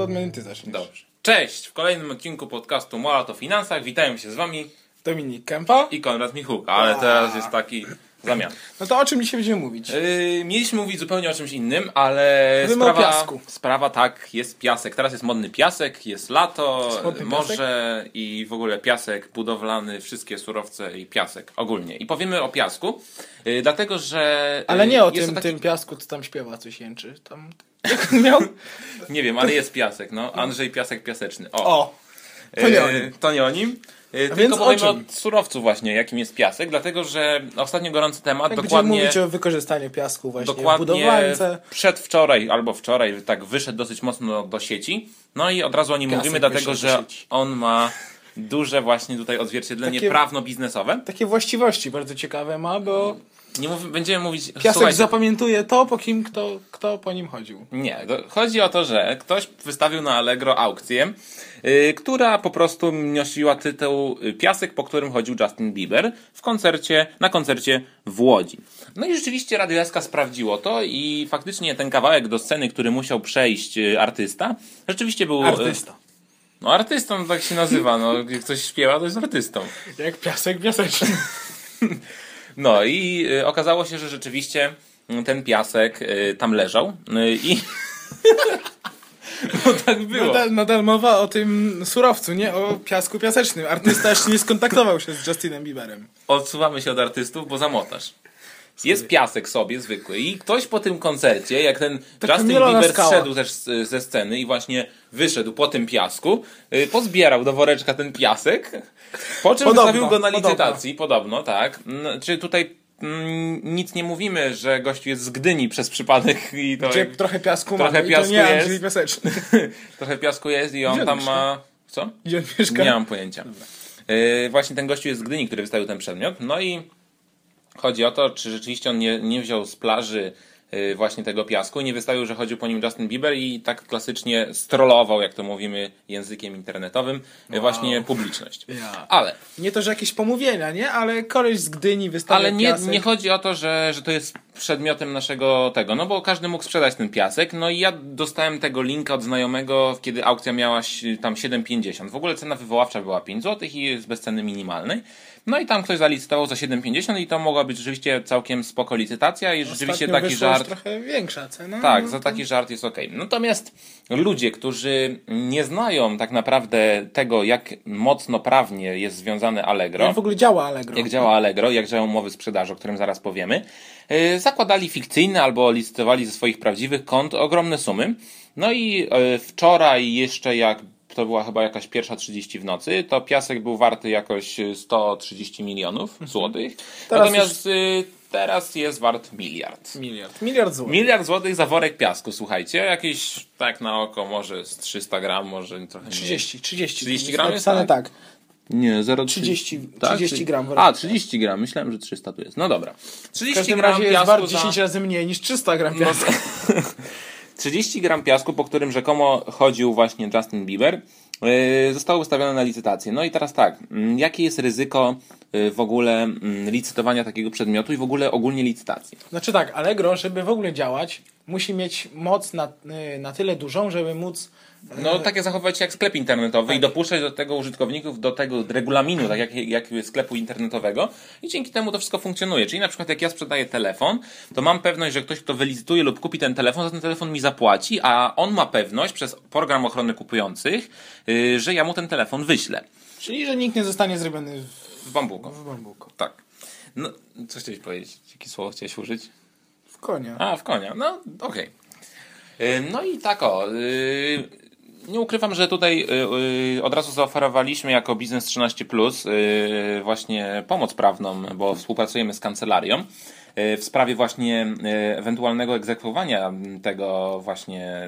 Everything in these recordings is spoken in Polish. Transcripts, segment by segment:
odmiany ty zaczniesz. Dobrze. Cześć! W kolejnym odcinku podcastu Molat o Finansach witają się z wami Dominik Kępa i Konrad Michułka, ale teraz jest taki zamian. No to o czym dzisiaj będziemy mówić? Mieliśmy mówić zupełnie o czymś innym, ale o piasku. Sprawa tak, jest piasek. Teraz jest modny piasek, jest lato, morze i w ogóle piasek budowlany, wszystkie surowce i piasek ogólnie. I powiemy o piasku, dlatego że... Ale nie o jest tym piasku, co tam śpiewa, coś jęczy. Tam miał? Nie wiem, ale jest piasek, no. Andrzej Piasek Piaseczny. To nie o nim. To nie o nim. Tylko więc powiemy o surowcu właśnie, jakim jest piasek, dlatego że ostatnio gorący temat, Tak dokładnie... będziemy mówić o wykorzystaniu piasku właśnie w dokładnie budowlance. przedwczoraj albo wczoraj tak wyszedł dosyć mocno do sieci. No i od razu o nim Piasek mówimy, dlatego wyszedł do że sieci. on ma duże właśnie tutaj odzwierciedlenie Takie- prawno-biznesowe. Takie właściwości bardzo ciekawe ma, bo Będziemy mówić... piasek słuchajcie, zapamiętuje to, po kim kto po nim chodził. Nie, chodzi o to, że ktoś wystawił na Allegro aukcję, która po prostu nosiła tytuł Piasek, po którym chodził Justin Bieber na koncercie w Łodzi. No i rzeczywiście Radio SK sprawdziło to i faktycznie ten kawałek do sceny, który musiał przejść artysta, rzeczywiście był... Artysta. No artystą tak się nazywa, no jak ktoś śpiewa, to jest artystą. Jak piasek piaseczny. No i okazało się, że rzeczywiście ten piasek tam leżał i... No tak było. Nadal mowa o tym surowcu, nie o piasku piasecznym. Artysta jeszcze nie skontaktował się z Justinem Bieberem. Odsuwamy się od artystów, bo zamotasz. Jest piasek sobie zwykły i ktoś po tym koncercie, jak ten Justin Bieber zszedł też ze sceny i właśnie wyszedł po tym piasku, pozbierał do woreczka ten piasek, po czym wystawił go na licytacji. Podobno, tak. Czyli tutaj nic nie mówimy, że gościu jest z Gdyni przez przypadek i to... Gdzie trochę piasku trochę ma, piasku i to nie jest. Andrzej Piaseczny. Trochę piasku jest i on Gdzie tam on ma... Co? Gdzie on mieszka? Nie mam pojęcia. Właśnie ten gościu jest z Gdyni, który wystawił ten przedmiot. No i chodzi o to, czy rzeczywiście on nie wziął z plaży właśnie tego piasku i nie wystawił, że chodził po nim Justin Bieber i tak klasycznie strollował, jak to mówimy językiem internetowym, właśnie publiczność. Ja. Ale... Nie to, że jakieś pomówienia, nie? Ale koleś z Gdyni wystawia Ale piasek. nie chodzi o to, że to jest przedmiotem naszego tego, no bo każdy mógł sprzedać ten piasek, no i ja dostałem tego linka od znajomego, kiedy aukcja miała tam 7,50. W ogóle cena wywoławcza była 5 zł i jest bez ceny minimalnej. No i tam ktoś zalicytował za 7,50 i to mogła być rzeczywiście całkiem spoko licytacja i rzeczywiście Ostatnio taki wyszła żart... już trochę większa cena. Tak, no za to... taki żart jest okej. Natomiast ludzie, którzy nie znają tak naprawdę tego, jak mocno prawnie jest związane Allegro, Jak w ogóle działa Allegro. jak działa Allegro, jak działają umowy sprzedaży, o którym zaraz powiemy, zakładali fikcyjne albo licytowali ze swoich prawdziwych kont ogromne sumy. No i wczoraj jeszcze jak to była chyba jakaś 1:30 w nocy, to piasek był warty jakoś 130 milionów złotych. Natomiast teraz jest wart miliard. Miliard złotych. Miliard złotych za worek piasku, słuchajcie. Jakieś tak na oko może z 300 gram, może trochę mniej. 30 gram jest napisane tak. Nie, 30 tak? gram. 30 gram. Myślałem, że 300 tu jest. No dobra. 30 W każdym gram razie jest piasku wart 10 razy mniej niż 300 gram piasku. 30 gram piasku, po którym rzekomo chodził właśnie Justin Bieber, zostało wystawione na licytację. No i teraz tak, jakie jest ryzyko w ogóle licytowania takiego przedmiotu i w ogóle ogólnie licytacji? Znaczy tak, Allegro, żeby w ogóle działać, musi mieć moc na tyle dużą, żeby móc... No tak jak zachowywać się jak sklep internetowy tak. I dopuszczać do tego użytkowników, do tego regulaminu, tak jak sklepu internetowego i dzięki temu to wszystko funkcjonuje. Czyli na przykład jak ja sprzedaję telefon, to mam pewność, że ktoś, kto wylicytuje lub kupi ten telefon, za ten telefon mi zapłaci, a on ma pewność przez program ochrony kupujących, że ja mu ten telefon wyślę. Czyli, że nikt nie zostanie zrobiony w bambuko. W bambuko. Tak. No, co chciałeś powiedzieć? Jakie słowo chciałeś użyć? W konia. A, w konia. No, okej. No i tak nie ukrywam, że tutaj od razu zaoferowaliśmy jako Biznes 13+, właśnie pomoc prawną, bo współpracujemy z kancelarią w sprawie właśnie ewentualnego egzekwowania tego właśnie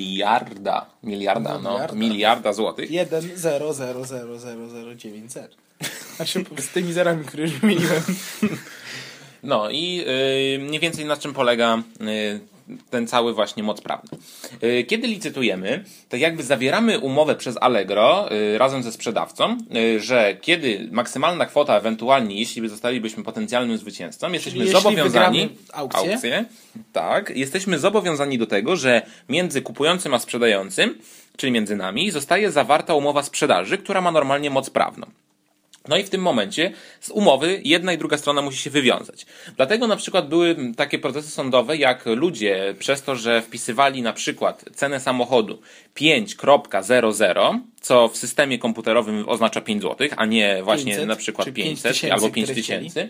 miliarda złotych. 1,0000090. Znaczy z tymi zerami, które już wymieniłem. No i mniej więcej na czym polega ten cały właśnie moc prawny. Kiedy licytujemy, to jakby zawieramy umowę przez Allegro razem ze sprzedawcą, że kiedy maksymalna kwota ewentualnie, jeśli zostalibyśmy potencjalnym zwycięzcą, jesteśmy zobowiązani aukcję, tak, jesteśmy zobowiązani do tego, że między kupującym a sprzedającym czyli między nami, zostaje zawarta umowa sprzedaży, która ma normalnie moc prawną. No i w tym momencie z umowy jedna i druga strona musi się wywiązać. Dlatego na przykład były takie procesy sądowe, jak ludzie przez to, że wpisywali na przykład cenę samochodu 5.00, co w systemie komputerowym oznacza 5 zł, a nie właśnie 500, na przykład 500 5 albo 5000.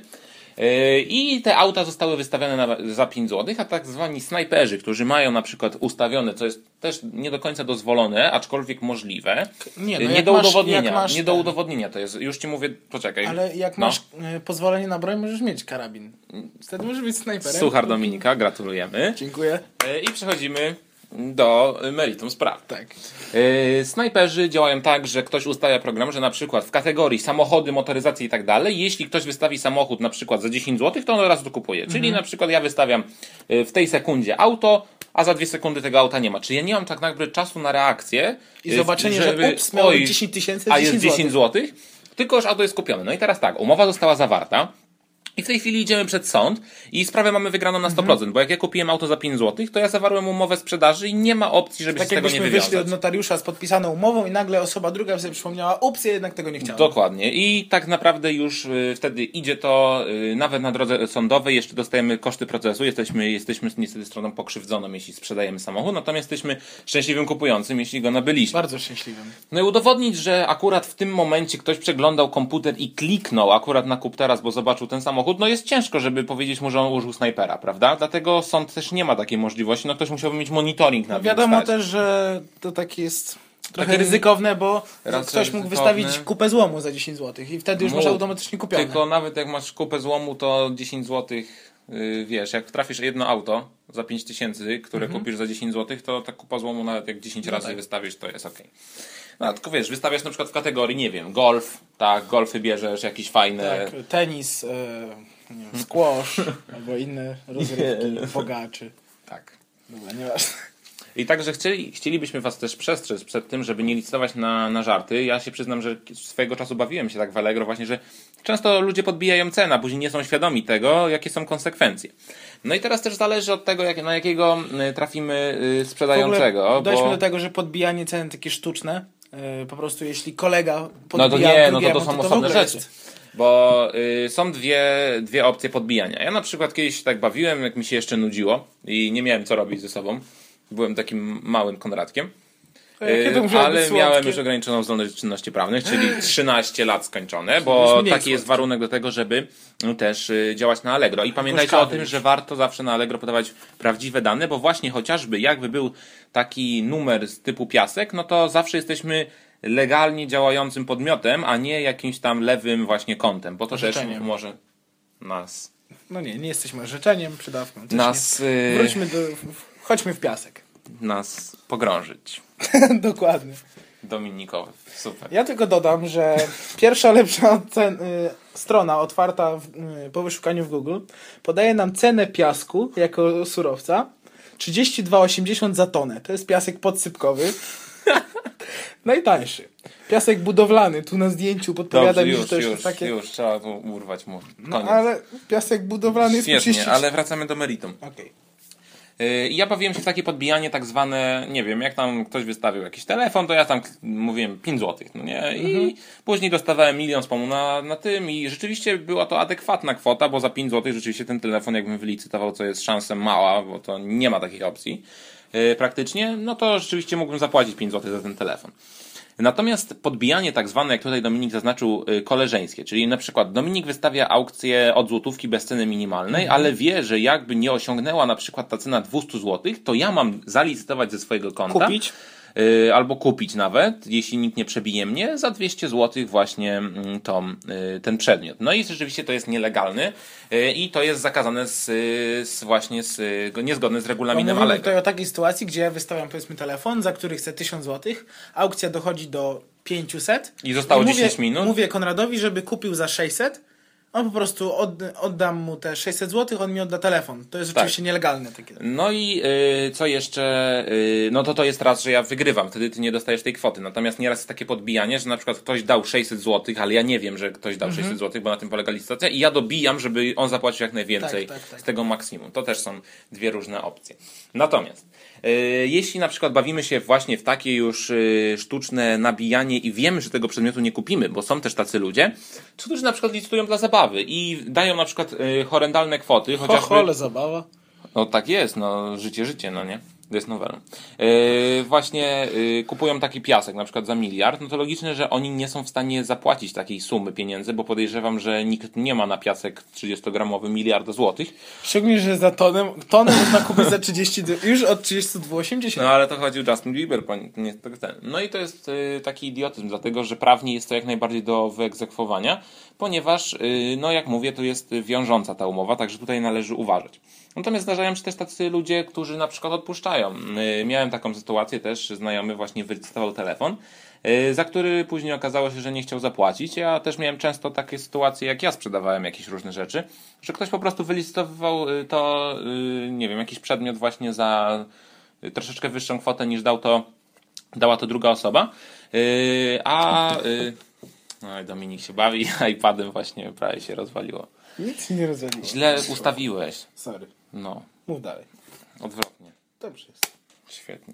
I te auta zostały wystawione za 5 zł, a tak zwani snajperzy, którzy mają na przykład ustawione, co jest też nie do końca dozwolone, aczkolwiek możliwe, nie do udowodnienia to jest. Już ci mówię, poczekaj. Ale jak masz pozwolenie na broń, możesz mieć karabin. Wtedy możesz być snajperem. Suchar Dominika, gratulujemy. Dziękuję. I przechodzimy do meritum sprawy. Tak. Snajperzy działają tak, że ktoś ustawia program, że na przykład w kategorii samochody, motoryzacje i tak dalej, jeśli ktoś wystawi samochód na przykład za 10 zł, to on od razu to kupuje. Czyli na przykład ja wystawiam w tej sekundzie auto, a za 2 sekundy tego auta nie ma. Czyli ja nie mam tak jakby czasu na reakcję i zobaczenie, że ups, miało 10 tysięcy, a jest 10 zł, tylko już auto jest kupione. No i teraz tak, umowa została zawarta. I w tej chwili idziemy przed sąd i sprawę mamy wygraną na 100%, bo jak ja kupiłem auto za 5 zł, to ja zawarłem umowę sprzedaży i nie ma opcji, żeby się z tego nie wywiązać. Wyszli od notariusza z podpisaną umową i nagle osoba druga sobie przypomniała, ups, ja jednak tego nie chciałem. Dokładnie. I tak naprawdę już wtedy idzie to nawet na drodze sądowej, jeszcze dostajemy koszty procesu, jesteśmy niestety stroną pokrzywdzoną, jeśli sprzedajemy samochód, natomiast jesteśmy szczęśliwym kupującym, jeśli go nabyliśmy. Bardzo szczęśliwym. No i udowodnić, że akurat w tym momencie ktoś przeglądał komputer i kliknął akurat na kup teraz, bo zobaczył ten samochód, no jest ciężko, żeby powiedzieć mu, że on użył snajpera, prawda? Dlatego sąd też nie ma takiej możliwości, no ktoś musiałby mieć monitoring na wiadomo też, że to tak jest trochę ryzykowne, bo ktoś mógł wystawić kupę złomu za 10 zł i wtedy już masz automatycznie kupione. Tylko nawet jak masz kupę złomu, to 10 zł, wiesz, jak trafisz jedno auto za 5000, które kupisz za 10 zł, to ta kupa złomu nawet jak 10 razy wystawisz, to jest okej. No tylko wiesz, wystawiasz na przykład w kategorii, nie wiem, golf, tak, golfy bierzesz, jakieś fajne... Tak, tenis, squash, albo inne rozrywki, bogaczy. Tak. Dobra, nieważne. I także chcielibyśmy was też przestrzec przed tym, żeby nie licytować na żarty. Ja się przyznam, że swojego czasu bawiłem się tak w Allegro właśnie, że często ludzie podbijają cenę, a później nie są świadomi tego, jakie są konsekwencje. No i teraz też zależy od tego, na jakiego trafimy sprzedającego. Dojdźmy do tego, że podbijanie cen takie sztuczne, po prostu jeśli kolega podbija to są osobne rzeczy. Bo są dwie opcje podbijania. Ja na przykład kiedyś tak bawiłem, jak mi się jeszcze nudziło i nie miałem co robić ze sobą. Byłem takim małym Konradkiem. Ale miałem już ograniczoną zdolność czynności prawnych, czyli 13 lat skończone, bo taki jest warunek do tego, żeby też działać na Allegro. I pamiętajcie o tym, że warto zawsze na Allegro podawać prawdziwe dane, bo właśnie chociażby jakby był taki numer z typu piasek, no to zawsze jesteśmy legalnie działającym podmiotem, a nie jakimś tam lewym właśnie kontem, bo to też może nas... No nie jesteśmy życzeniem, przydawką. Chodźmy w piasek. Nas pogrążyć. Dokładnie. Dominikowy. Super. Ja tylko dodam, że pierwsza lepsza strona otwarta po wyszukaniu w Google podaje nam cenę piasku jako surowca 32,80 za tonę. To jest piasek podsypkowy. Najtańszy. Piasek budowlany. Tu na zdjęciu podpowiada mi, że to jest takie... Już, trzeba tu urwać mu. No, ale piasek budowlany jest świetnie, 30... ale wracamy do meritum. Okej. Ja bawiłem się w takie podbijanie tak zwane, nie wiem, jak tam ktoś wystawił jakiś telefon, to ja tam mówiłem 5 zł, no nie? I później dostawałem 1 000 000 sponu na tym i rzeczywiście była to adekwatna kwota, bo za 5 zł rzeczywiście ten telefon jakbym wylicytował, co jest szansą mała, bo to nie ma takiej opcji praktycznie, no to rzeczywiście mógłbym zapłacić 5 zł za ten telefon. Natomiast podbijanie tak zwane, jak tutaj Dominik zaznaczył, koleżeńskie, czyli na przykład Dominik wystawia aukcję od złotówki bez ceny minimalnej, ale wie, że jakby nie osiągnęła na przykład ta cena 200 zł, to ja mam zalicytować ze swojego konta. Kupić. Albo kupić nawet, jeśli nikt nie przebije mnie, za 200 zł właśnie ten przedmiot. No i rzeczywiście to jest nielegalne i to jest zakazane niezgodne z regulaminem Allegro. Mówimy tutaj o takiej sytuacji, gdzie ja wystawiam powiedzmy telefon, za który chcę 1000 zł, aukcja dochodzi do 500 i zostało 10 minut. Mówię Konradowi, żeby kupił za 600. On po prostu oddam mu te 600 zł, on mi odda telefon. To jest oczywiście nielegalne takie. No i co jeszcze? No to jest raz, że ja wygrywam, wtedy ty nie dostajesz tej kwoty. Natomiast nieraz jest takie podbijanie, że na przykład ktoś dał 600 zł, ale ja nie wiem, że ktoś dał 600 zł, bo na tym polega licytacja i ja dobijam, żeby on zapłacił jak najwięcej z tego maksimum. To też są dwie różne opcje. Natomiast Jeśli na przykład bawimy się właśnie w takie już sztuczne nabijanie i wiemy, że tego przedmiotu nie kupimy, bo są też tacy ludzie, którzy na przykład licytują dla zabawy i dają na przykład horrendalne kwoty, chociażby... ale zabawa. No tak jest, no życie, no nie? To jest nowela. Właśnie kupują taki piasek, na przykład za 1 miliard, no to logiczne, że oni nie są w stanie zapłacić takiej sumy pieniędzy, bo podejrzewam, że nikt nie ma na piasek 30-gramowy miliarda złotych. Szczególnie, że za tonę można kupić za 32, już od 32,80. No ale to chodzi o Justin Bieber, nie ten. No i to jest taki idiotyzm, dlatego że prawnie jest to jak najbardziej do wyegzekwowania, ponieważ, no jak mówię, to jest wiążąca ta umowa, także tutaj należy uważać. Natomiast zdarzają się też tacy ludzie, którzy na przykład odpuszczają. Miałem taką sytuację też, znajomy właśnie wylicytował telefon, za który później okazało się, że nie chciał zapłacić. Ja też miałem często takie sytuacje, jak ja sprzedawałem jakieś różne rzeczy, że ktoś po prostu wylicytował to, nie wiem, jakiś przedmiot właśnie za troszeczkę wyższą kwotę niż dała to druga osoba. No i Dominik się bawi, iPadem właśnie prawie się rozwaliło. Nic nie rozwaliło. Źle ustawiłeś. Sorry. No. Mów dalej. Odwrotnie. Dobrze jest. Świetnie.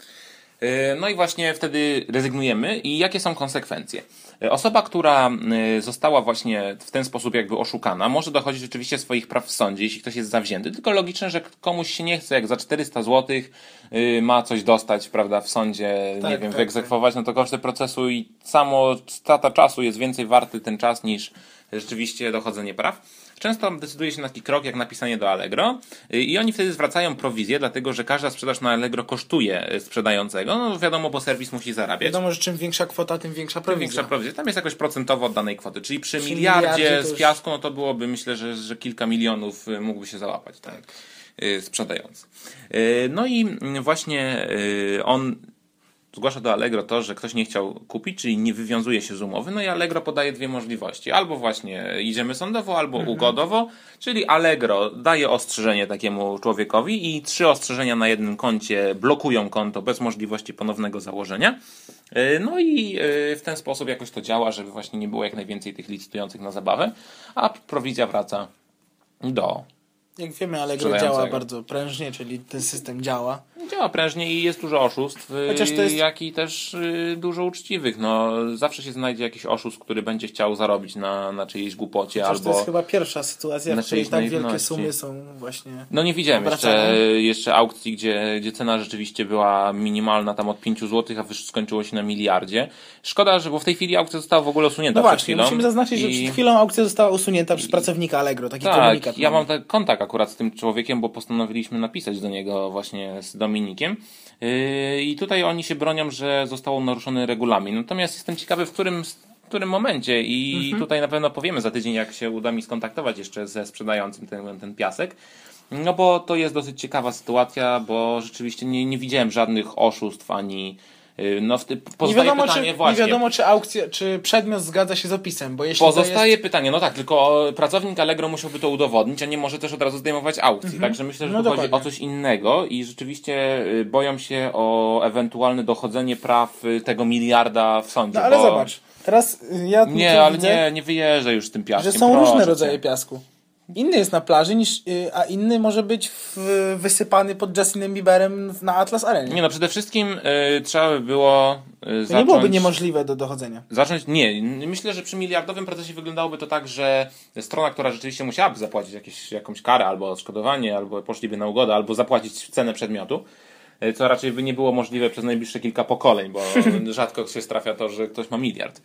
No i właśnie wtedy rezygnujemy. I jakie są konsekwencje? Osoba, która została właśnie w ten sposób jakby oszukana, może dochodzić oczywiście swoich praw w sądzie, jeśli ktoś jest zawzięty. Tylko logiczne, że komuś się nie chce, jak za 400 zł ma coś dostać, prawda, w sądzie, nie wiem, wyegzekwować, no to koszty procesu i samo strata czasu jest więcej warty ten czas niż rzeczywiście dochodzenie praw. Często decyduje się na taki krok jak napisanie do Allegro i oni wtedy zwracają prowizję, dlatego że każda sprzedaż na Allegro kosztuje sprzedającego. No wiadomo, bo serwis musi zarabiać. Wiadomo, że czym większa kwota, tym większa prowizja. Tam jest jakoś procentowo od danej kwoty. Czyli przy miliardzie z piasku, no to byłoby, myślę, że kilka milionów mógłby się załapać, tak, sprzedający. No i właśnie on zgłasza do Allegro to, że ktoś nie chciał kupić, czyli nie wywiązuje się z umowy, no i Allegro podaje dwie możliwości. Albo właśnie idziemy sądowo, albo ugodowo, czyli Allegro daje ostrzeżenie takiemu człowiekowi i 3 ostrzeżenia na jednym koncie blokują konto bez możliwości ponownego założenia. No i w ten sposób jakoś to działa, żeby właśnie nie było jak najwięcej tych licytujących na zabawę, a prowizja wraca do... Jak wiemy, Allegro działa bardzo prężnie, czyli ten system działa. Działa prężnie i jest dużo oszustw, jak i też dużo uczciwych. No, zawsze się znajdzie jakiś oszust, który będzie chciał zarobić na czyjejś głupocie. Chociaż albo to jest chyba pierwsza sytuacja, w której tak wielkie sumy są właśnie... No nie widziałem jeszcze aukcji, gdzie cena rzeczywiście była minimalna, tam od 5 zł, a skończyło się na miliardzie. Szkoda, że bo w tej chwili aukcja została w ogóle usunięta przed chwilą. Musimy zaznaczyć, że przed chwilą aukcja została usunięta przez pracownika Allegro. Taki komunikat. Ja mam kontakt akurat z tym człowiekiem, bo postanowiliśmy napisać do niego właśnie z Dominikiem. I tutaj oni się bronią, że został naruszony regulamin. Natomiast jestem ciekawy, w którym momencie i tutaj na pewno powiemy za tydzień, jak się uda mi skontaktować jeszcze ze sprzedającym ten piasek. No bo to jest dosyć ciekawa sytuacja, bo rzeczywiście nie widziałem żadnych oszustw ani... No, nie wiadomo, czy aukcja, czy przedmiot zgadza się z opisem, bo jeśli pozostaje pytanie, no tak, tylko pracownik Allegro musiałby to udowodnić, a nie może też od razu zdejmować aukcji. Także myślę, że tu chodzi o coś innego i rzeczywiście boją się o ewentualne dochodzenie praw tego miliarda w sądzie. No ale zobacz, teraz ja nie wyjeżdżę już z tym piaskiem. Że są różne rodzaje piasku. Inny jest na plaży, a inny może być wysypany pod Justinem Bieberem na Atlas Arenie. Nie, no przede wszystkim trzeba by było zacząć... To nie byłoby niemożliwe do dochodzenia. Myślę, że przy miliardowym procesie wyglądałoby to tak, że strona, która rzeczywiście musiałaby zapłacić jakąś karę, albo odszkodowanie, albo poszliby na ugodę, albo zapłacić cenę przedmiotu, co raczej by nie było możliwe przez najbliższe kilka pokoleń, bo rzadko się trafia to, że ktoś ma miliard.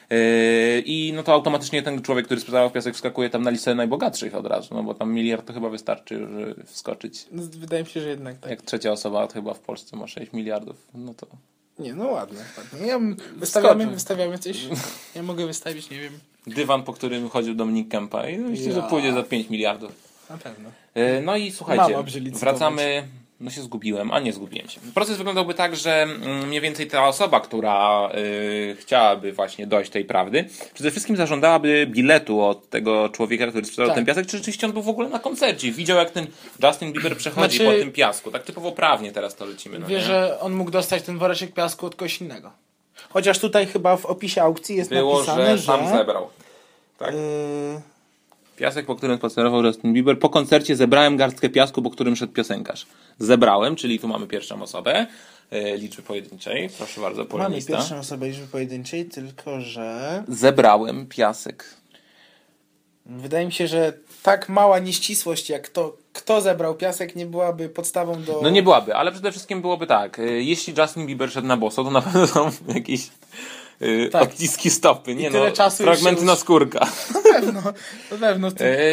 I no to automatycznie ten człowiek, który sprzedawał piasek, wskakuje tam na listę najbogatszych od razu, no bo tam miliard to chyba wystarczy już wskoczyć. No, wydaje mi się, że jednak tak. Jak trzecia osoba chyba w Polsce ma 6 miliardów, no to... Nie, no ładnie. Ja wystawiamy coś. Ja mogę wystawić, nie wiem. Dywan, po którym chodził Dominik Kępa i myślę, że pójdzie za 5 miliardów. Na pewno. No i słuchajcie, wracamy... No się zgubiłem, a nie zgubiłem się. Proces wyglądałby tak, że mniej więcej ta osoba, która chciałaby właśnie dojść tej prawdy, przede wszystkim zażądałaby biletu od tego człowieka, który sprzedał ten piasek, czy rzeczywiście on był w ogóle na koncercie. Widział, jak ten Justin Bieber przechodzi po tym piasku. Tak typowo prawnie teraz to lecimy. No, że on mógł dostać ten woreczek piasku od kogoś innego. Chociaż tutaj chyba w opisie aukcji jest napisane, że sam zebrał. Tak? Piasek, po którym spacerował Justin Bieber. Po koncercie zebrałem garstkę piasku, po którym szedł piosenkarz. Zebrałem, czyli tu mamy pierwszą osobę liczby pojedynczej. Proszę bardzo, polemista. Mamy pierwszą osobę liczby pojedynczej, tylko że... Zebrałem piasek. Wydaje mi się, że tak mała nieścisłość, jak to, kto zebrał piasek, nie byłaby podstawą do... No nie byłaby, ale przede wszystkim byłoby tak. Jeśli Justin Bieber szedł na boso, to na pewno są jakieś odciski stopy. Nie no, fragmenty naskórka. Na pewno.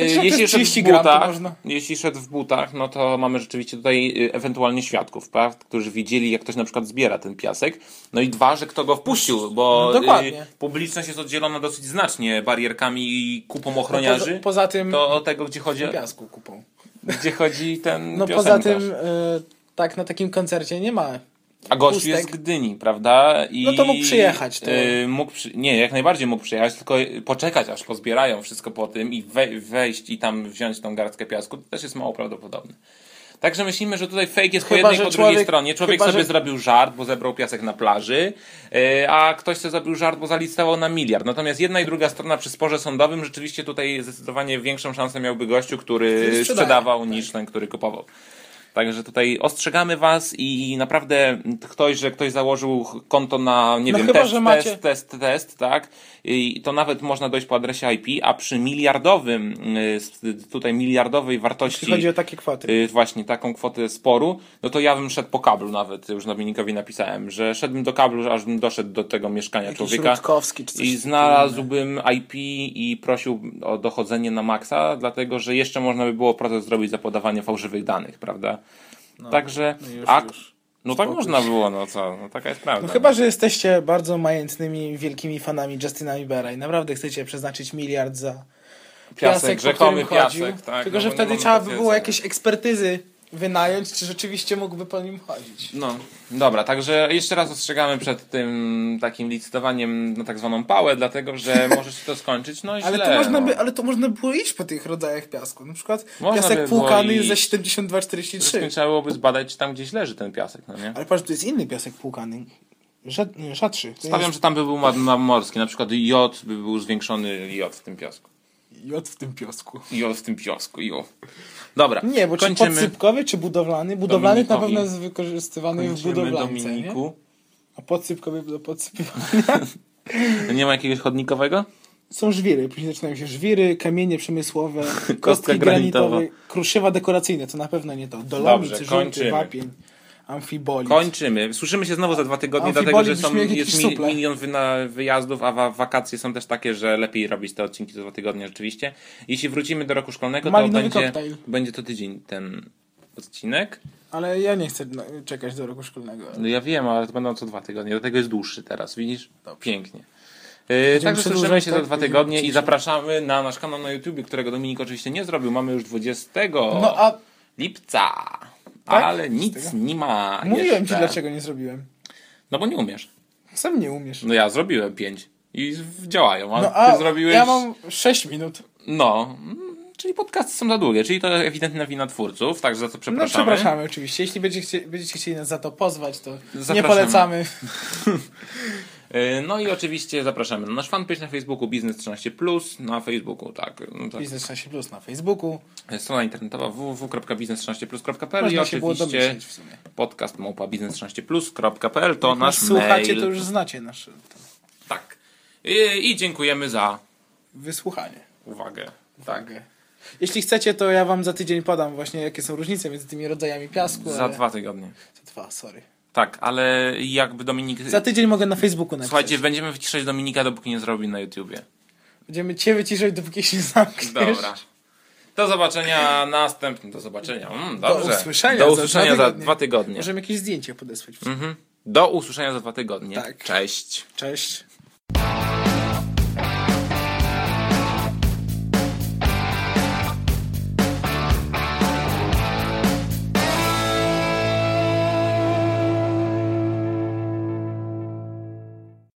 Jeśli szedł w butach, no to mamy rzeczywiście tutaj ewentualnie świadków, prawda, którzy widzieli, jak ktoś na przykład zbiera ten piasek. No i dwa, że kto go wpuścił, bo publiczność jest oddzielona dosyć znacznie barierkami i kupą ochroniarzy. No poza tym to tego, gdzie chodzi... piasku kupą. Gdzie chodzi ten piosenkarz. Poza tym tak na takim koncercie nie ma... A gościu jest z Gdyni, prawda? No to mógł przyjechać. Nie, jak najbardziej mógł przyjechać, tylko poczekać, aż pozbierają wszystko po tym i wejść i tam wziąć tą garstkę piasku, to też jest mało prawdopodobne. Także myślimy, że tutaj fake jest po jednej i po drugiej stronie. Człowiek sobie zrobił żart, bo zebrał piasek na plaży, a ktoś sobie zrobił żart, bo zalicytował na 1 miliard. Natomiast jedna i druga strona przy sporze sądowym rzeczywiście tutaj zdecydowanie większą szansę miałby gościu, który sprzedawał niż ten, który kupował. Także tutaj ostrzegamy was i naprawdę ktoś założył konto na, nie wiem, test, tak? I to nawet można dojść po adresie IP, a przy miliardowej wartości... Jeśli chodzi o takie kwoty. Właśnie, taką kwotę sporu, no to ja bym szedł po kablu nawet, już Dominikowi napisałem, że szedłbym do kablu, aż bym doszedł do tego mieszkania człowieka i znalazłbym IP i prosił o dochodzenie na maksa, dlatego, że jeszcze można by było proces zrobić za podawanie fałszywych danych, prawda? Także... No tak można było, no co, no taka jest prawda. No chyba, że jesteście bardzo majętnymi, wielkimi fanami Justina Biebera i naprawdę chcecie przeznaczyć 1 miliard za piasek, rzekomy piasek, tak. Tylko, że wtedy trzeba by było jakieś ekspertyzy wynająć, czy rzeczywiście mógłby po nim chodzić. No, dobra, także jeszcze raz ostrzegamy przed tym takim licytowaniem na tak zwaną pałę, dlatego, że może się to skończyć, no źle. Ale to można było iść po tych rodzajach piasku. Na przykład piasek płukany jest za 72,43. Trzeba byłoby zbadać, czy tam gdzieś leży ten piasek, no nie? Ale patrz, to jest inny piasek płukany. Rzadszy. Stawiam, że tam by był morski, na przykład jod by był zwiększony jod w tym piasku. Jod w tym piasku. Dobra, nie, bo czy podsypkowy, czy budowlany? Budowlany na pewno jest wykorzystywany w budowlance, nie? A podsypkowy do podsypywania? Nie ma jakiegoś chodnikowego? Są żwiry, później zaczynają się żwiry, kamienie przemysłowe, kostki granitowe, kruszywa dekoracyjne, to na pewno nie to. Dolomicy, żółty, wapień, amfibolit. Kończymy. Słyszymy się znowu za 2 tygodnie, dlatego że jest milion wyjazdów, a wakacje są też takie, że lepiej robić te odcinki za 2 tygodnie rzeczywiście. Jeśli wrócimy do roku szkolnego, to będzie to tydzień ten odcinek. Ale ja nie chcę czekać do roku szkolnego. No ja wiem, ale to będą co 2 tygodnie. Dlatego jest dłuższy teraz, widzisz? Dobrze. Pięknie. Także słyszymy się za 2 tygodnie i zapraszamy na nasz kanał na YouTube, którego Dominik oczywiście nie zrobił. Mamy już 20 lipca. Tak? Ale nic nie ma. Mówiłem ci, dlaczego nie zrobiłem. No bo nie umiesz. Sam nie umiesz. No ja zrobiłem 5 i działają, a ty zrobiłeś... ja mam 6 minut. No, czyli podcasty są za długie, czyli to ewidentna wina twórców, także za to przepraszamy. No przepraszamy oczywiście. Jeśli będziecie chcieli nas za to pozwać, to nie polecamy. No i oczywiście zapraszamy na nasz fanpage na Facebooku Biznes13+, na Facebooku, tak. Biznes13+, na Facebooku. Strona internetowa www.biznes13plus.pl i oczywiście podcast biznes13plus.pl to nasz mail. Słuchacie, to już znacie nasz... Tak. I dziękujemy za wysłuchanie. Uwagę. Tak. Jeśli chcecie, to ja wam za tydzień podam właśnie, jakie są różnice między tymi rodzajami piasku. Za 2 tygodnie. Za 2, sorry. Tak, ale jakby Dominik... Za tydzień mogę na Facebooku napisać. Słuchajcie, będziemy wyciszać Dominika, dopóki nie zrobi na YouTubie. Będziemy cię wyciszać, dopóki się nie zamkniesz. Dobra. Do zobaczenia następnym. Do zobaczenia. Dobrze. Do usłyszenia za 2 tygodnie. Możemy jakieś zdjęcie podesłać. Do usłyszenia za 2 tygodnie. Tak. Cześć. Cześć.